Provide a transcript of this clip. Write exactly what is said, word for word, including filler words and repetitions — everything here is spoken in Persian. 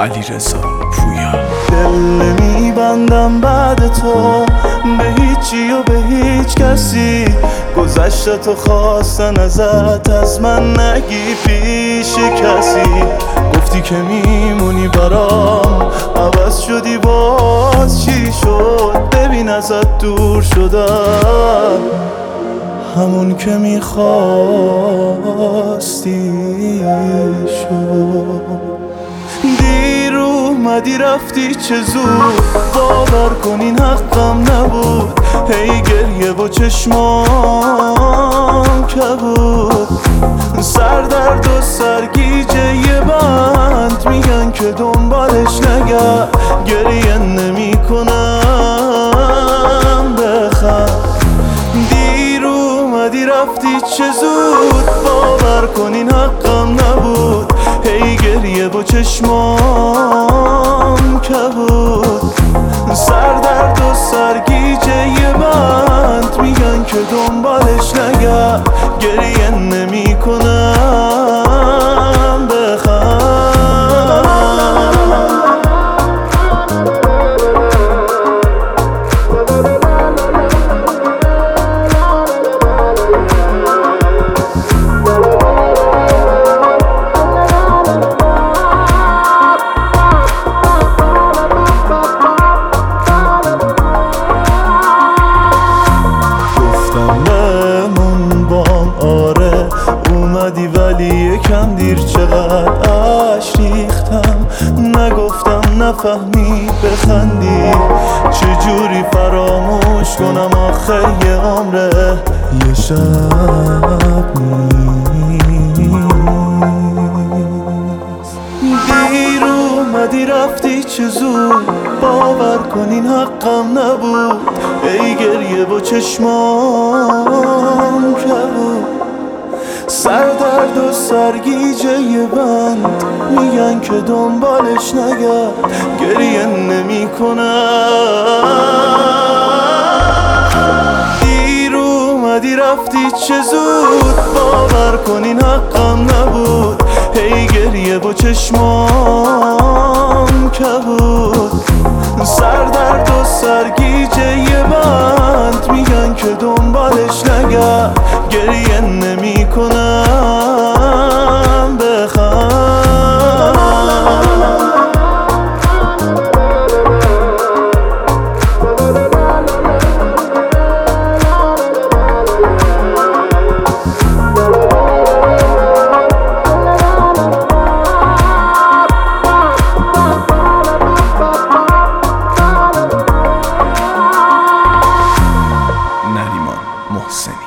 علیرضا پویا. دل نمیبندم بعد تو به هیچی و به هیچ کسی، گذشته تو خواستن ازت از من نگی پیش کسی. گفتی که میمونی برام، عوض شدی باز چی شد؟ ببین ازت دور شدم، همون که میخواستی شد. دیر اومدی رفتی چه زود، باور کن این حقم نبود. هی گریه و چشمام کبود، سردرد و سرگیجه یه بند میگن که دنبالش نگرد. گریه نمی کنم بخند، دیر اومدی رفتی چه زود، باور کن این حقم نبود. هی گریه و چشمام کبود، سردرد و سرگیجه یه بند میگن که دنبالش نگرد. گریه نمی کنم بخند. اومدی ولی یکم دیر، چقدر عشق ریختم، نگفتم نفهمی بخندی. چجوری فراموش کنم آخه یه عمره یه شب نیست. دیر اومدی رفتی چه زود، باور کن این حقم نبود. ای گریه و چشمام کبود، سردرد و سرگیجه یه بند میگن که دنبالش نگرد. گریه نمی کنم. دیر اومدی رفتی چه زود، باور کن این حقم نبود. هی گریه و چشمام کبود، سردرد و سرگیجه یه بند میگن که دنبالش نگرد. گریه نمی کنم بخند. نریمان محسنی.